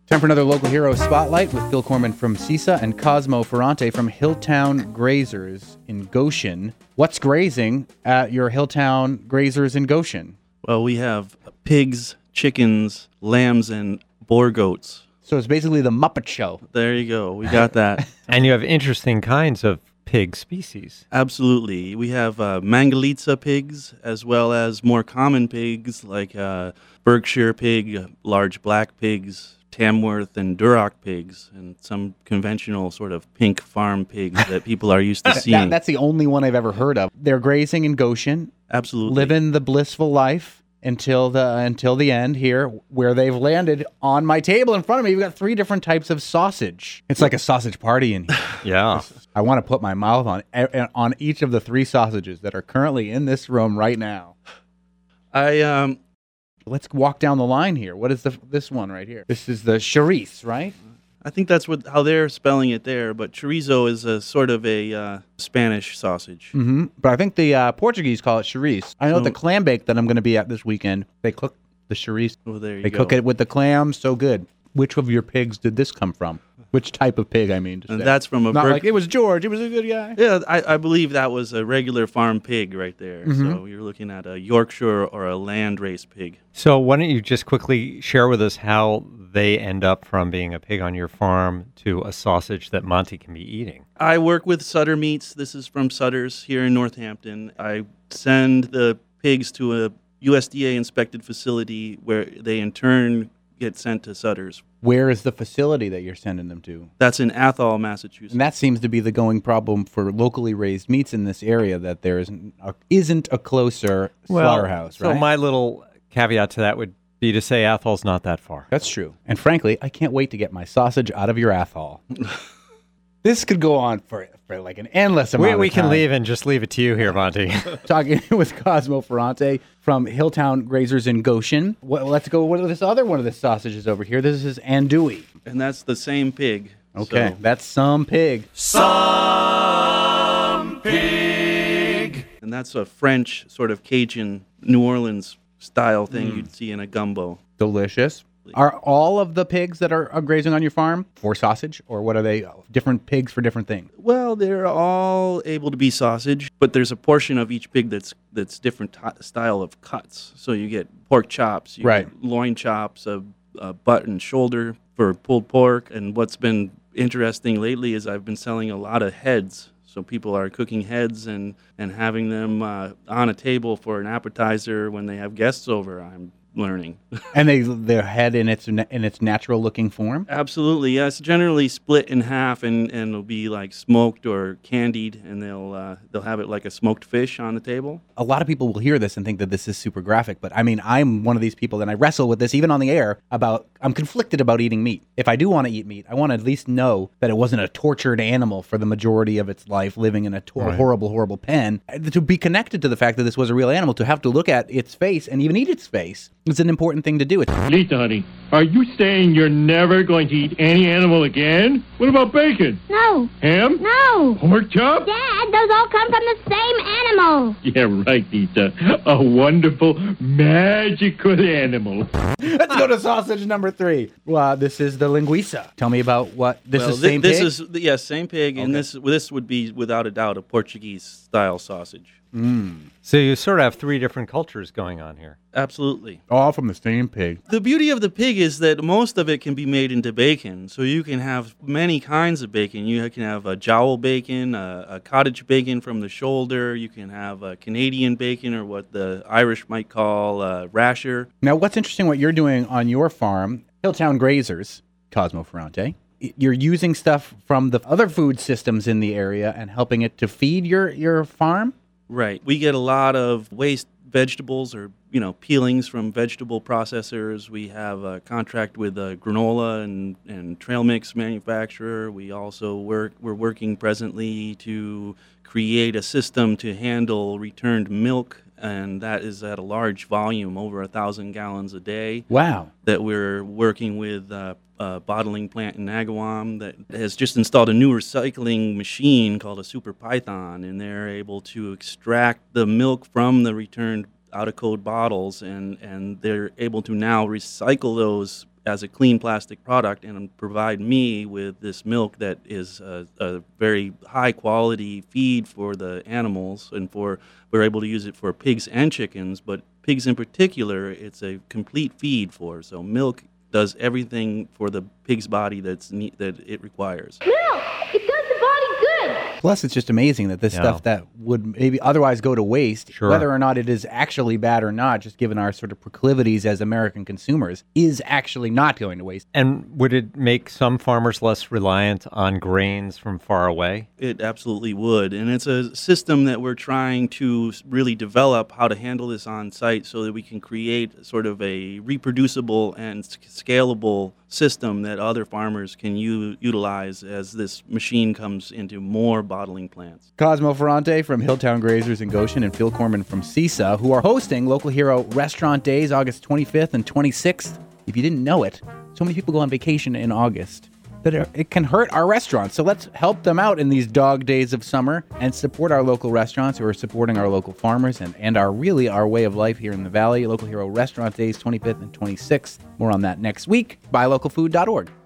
Time for another Local Hero Spotlight with Phil Corman from CISA and Cosmo Ferrante from Hilltown Grazers in Goshen. What's grazing at your Hilltown Grazers in Goshen? Well, we have pigs, chickens, lambs, and boar goats. So it's basically the Muppet Show. There you go. We got that. And you have interesting kinds of pig species. Absolutely. We have Mangalitsa pigs, as well as more common pigs like Berkshire pig, large black pigs, Tamworth and Duroc pigs, and some conventional sort of pink farm pigs that people are used to seeing. That's the only one I've ever heard of. They're grazing in Goshen, Absolutely. living the blissful life until the end here, where they've landed on my table in front of me. You've got 3 different types of sausage. It's like a sausage party in here. Yeah. I want to put my mouth on each of the 3 sausages that are currently in this room right now. Let's walk down the line here. What is this one right here? This is the chorizo, right? I think that's how they're spelling it there, but chorizo is a sort of a Spanish sausage. Mm-hmm. But I think the Portuguese call it chorizo. I know the clam bake that I'm going to be at this weekend, they cook the chorizo. Well, there you They go. cook it with the clams, so good. Which of your pigs did this come from? Which type of pig, I mean to And say. that's from a Not like, it was George, he was a good guy. Yeah, I believe that was a regular farm pig right there. Mm-hmm. So you're looking at a Yorkshire or a land race pig. So why don't you just quickly share with us how they end up from being a pig on your farm to a sausage that Monty can be eating? I work with Sutter Meats. This is from Sutter's here in Northampton. I send the pigs to a USDA inspected facility where they in turn get sent to Sutter's. Where is the facility that you're sending them to? That's in Athol, Massachusetts. And that seems to be the going problem for locally raised meats in this area, that there isn't a closer slaughterhouse, right? So my little caveat to that would be to say Athol's not that far. That's true. And frankly, I can't wait to get my sausage out of your Athol. This could go on for like an endless amount of time. We can leave and just leave it to you here, Monty. Talking with Cosmo Ferrante from Hilltown Grazers in Goshen. Let's go with this other one of the sausages over here. This is andouille. And that's the same pig. Okay, So that's some pig. and that's a French sort of Cajun New Orleans style thing you'd see in a gumbo. Delicious. Are all of the pigs that are grazing on your farm for sausage, or what are they? Different pigs for different things? Well, they're all able to be sausage, but there's a portion of each pig that's different style of cuts. So you get pork chops, you Right. get loin chops, a butt and shoulder for pulled pork. And what's been interesting lately is I've been selling a lot of heads. So people are cooking heads and having them on a table for an appetizer when they have guests over. I'm learning. And their head in its natural looking form? Absolutely, yes. Generally split in half, and it'll be like smoked or candied, and they'll have it like a smoked fish on the table. A lot of people will hear this and think that this is super graphic, but I mean, I'm one of these people, and I wrestle with this even on the air I'm conflicted about eating meat. If I do want to eat meat, I want to at least know that it wasn't a tortured animal for the majority of its life living in a horrible, horrible pen. To be connected to the fact that this was a real animal, to have to look at its face and even eat its face, is an important thing to do. Lisa, honey, are you saying you're never going to eat any animal again? What about bacon? No. Ham? No. Pork chop? Dad, those all come from the same animal. Yeah, right, Lisa. A wonderful, magical animal. Let's go to sausage number 3. Well, this is the linguiça. Tell me about what this is. Same this pig? is yes, same pig, and this would be without a doubt a Portuguese style sausage. So you sort of have 3 different cultures going on here. Absolutely. all from the same pig. The beauty of the pig is that most of it can be made into bacon. So you can have many kinds of bacon. You can have a jowl bacon, a cottage bacon from the shoulder. You can have a Canadian bacon, or what the Irish might call rasher. Now, what's interesting, what you're doing on your farm, Hilltown Grazers, Cosmo Ferrante, you're using stuff from the other food systems in the area and helping it to feed your farm? Right. We get a lot of waste vegetables or, peelings from vegetable processors. We have a contract with a granola and trail mix manufacturer. We also we're working presently to create a system to handle returned milk, and that is at a large volume, over 1,000 gallons a day. Wow. That we're working with a bottling plant in Agawam that has just installed a new recycling machine called a Super Python, and they're able to extract the milk from the returned out-of-code bottles, and they're able to now recycle those as a clean plastic product and provide me with this milk that is a very high quality feed for the animals, and we're able to use it for pigs and chickens, but pigs in particular, it's a complete feed for. So milk does everything for the pig's body that it requires. Milk! It does the body good! Plus, it's just amazing that this stuff that would maybe otherwise go to waste, whether or not it is actually bad or not, just given our sort of proclivities as American consumers, is actually not going to waste. And would it make some farmers less reliant on grains from far away? It absolutely would. And it's a system that we're trying to really develop how to handle this on site so that we can create sort of a reproducible and scalable system that other farmers can utilize as this machine comes into more bottling plants. Cosmo Ferrante from Hilltown Grazers in Goshen and Phil Corman from CISA, who are hosting Local Hero Restaurant Days August 25th and 26th. If you didn't know it, so many people go on vacation in August that it can hurt our restaurants. So let's help them out in these dog days of summer and support our local restaurants who are supporting our local farmers and our way of life here in the Valley. Local Hero Restaurant Days 25th and 26th. More on that next week. BuyLocalFood.org.